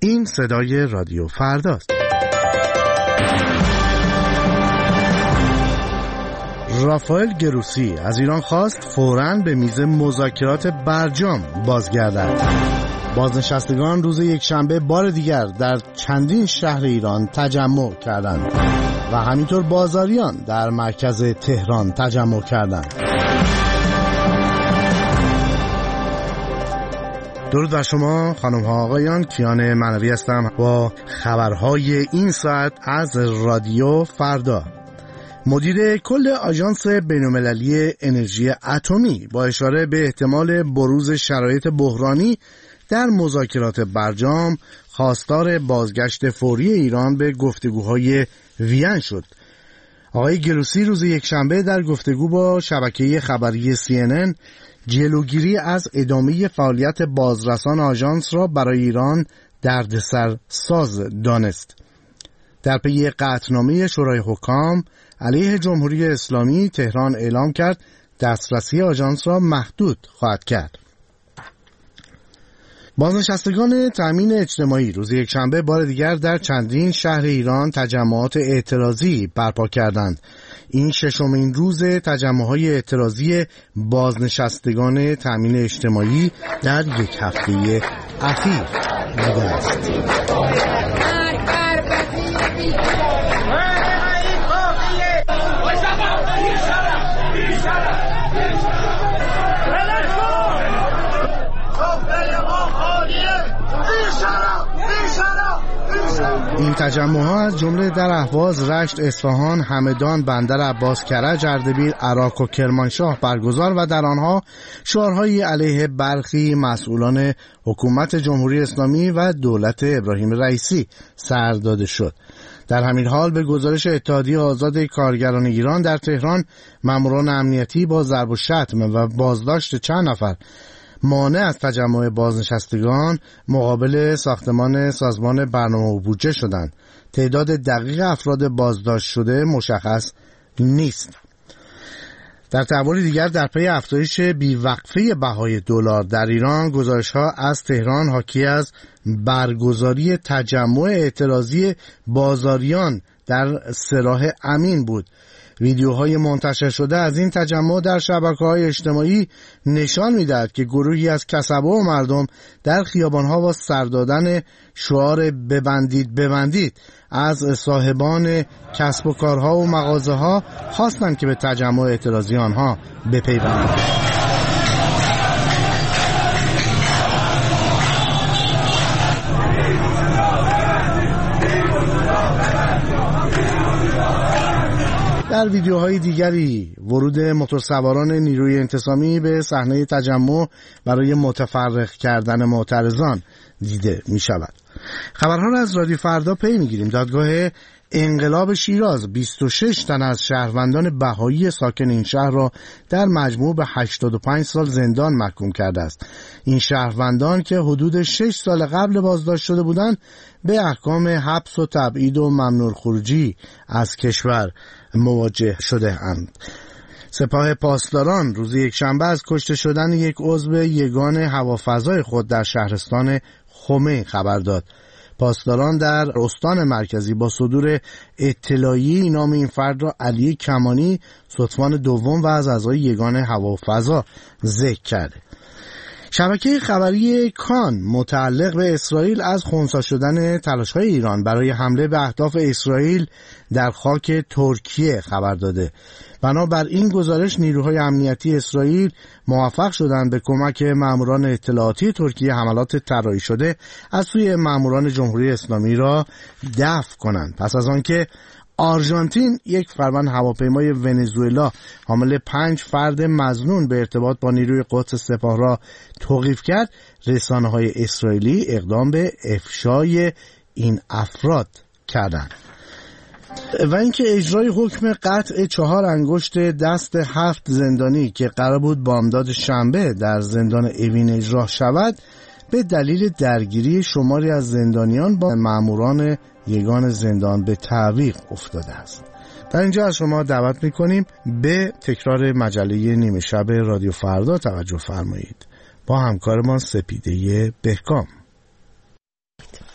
این صدای رادیو فرداست. رافائل گروسی از ایران خواست فوراً به میز مذاکرات برجام بازگردد. بازنشستگان روز یکشنبه بار دیگر در چندین شهر ایران تجمع کردند و همینطور بازاریان در مرکز تهران تجمع کردند. درود بر شما خانم ها آقایان، کیان معنوی هستم با خبرهای این ساعت از رادیو فردا. مدیر کل آژانس بین‌المللی انرژی اتمی با اشاره به احتمال بروز شرایط بحرانی در مذاکرات برجام خواستار بازگشت فوری ایران به گفتگوهای وین شد. آقای گروسی روز یکشنبه در گفتگو با شبکه خبری CNN جلوگیری از ادامه فعالیت بازرسان آژانس را برای ایران دردسر ساز دانست. در پی قطعنامه شورای حکام علیه جمهوری اسلامی، تهران اعلام کرد دسترسی آژانس را محدود خواهد کرد. بازنشستگان تامین اجتماعی روز یکشنبه بار دیگر در چندین شهر ایران تجمعات اعتراضی برپا کردند. این ششمین روز تجمع‌های اعتراضی بازنشستگان تامین اجتماعی در یک هفته اخیر بوده است. این تجمع‌ها از جمله در اهواز، رشت، اصفهان، همدان، بندر عباس، کرج، اردبیل، عراق و کرمانشاه برگزار و در آنها شعارهایی علیه برخی مسئولان حکومت جمهوری اسلامی و دولت ابراهیم رئیسی سر داده شد. در همین حال به گزارش اتحادیه آزاد کارگران ایران در تهران، ماموران امنیتی با ضرب و شتم و بازداشت چند نفر مانع از تجمع بازنشستگان مقابل ساختمان سازمان برنامه و بودجه شدند. تعداد دقیق افراد بازداشت شده مشخص نیست. در تحول دیگر در پی افزایش بیوقفه بهای دلار در ایران، گزارش‌ها از تهران حاکی از برگزاری تجمع اعتراضی بازاریان در سراح امین بود. ویدیوهای منتشر شده از این تجمع در شبکه‌های اجتماعی نشان می‌دهد که گروهی از کسبه و مردم در خیابان‌ها با سر دادن شعار ببندید از صاحبان کسب و کارها و مغازه‌ها خواستند که به تجمع اعتراضی آنها بپیوندند. در ویدیوهای دیگری ورود موتورسواران نیروی انتظامی به صحنه تجمع برای متفرق کردن معترضان دیده می شود. خبرها را از رادیو فردا پی می گیریم. دادگاه انقلاب شیراز 26 تن از شهروندان بهایی ساکن این شهر را در مجموع به 85 سال زندان محکوم کرده است. این شهروندان که حدود 6 سال قبل بازداشت شده بودند به احکام حبس و تبعید و ممنوع خروجی از کشور مواجه شده اند. سپاه پاسداران روز یکشنبه از کشته شدن یک عضو یگان هوافضای خود در شهرستان خمین خبر داد. پاسداران در استان مرکزی با صدور اطلاعیه‌ای نام این فرد را علی کمانی ستوان دوم و از اعضای یگان هوافضا ذکر کرده. شبکه خبری کان متعلق به اسرائیل از خنثی شدن تلاش‌های ایران برای حمله به اهداف اسرائیل در خاک ترکیه خبر داده. بنابر این گزارش نیروهای امنیتی اسرائیل موفق شدند به کمک ماموران اطلاعاتی ترکیه حملات طراحی شده از سوی ماموران جمهوری اسلامی را دفع کنند. پس از آنکه آرژانتین یک فروند هواپیمای ونزوئلا حامل 5 فرد مظنون به ارتباط با نیروی قدس سپاه را توقیف کرد، رسانه‌های اسرائیلی اقدام به افشای این افراد کردند. و اینکه اجرای حکم قطع 4 انگشت دست 7 زندانی که قرار بود بامداد شنبه در زندان اوین اجرا شود به دلیل درگیری شماری از زندانیان با ماموران یگان زندان به تعویق افتاده است. در اینجا از شما دعوت می‌کنیم به تکرار مجله نیمه شب رادیو فردا توجه فرمایید با همکارمان سپیده بهکام.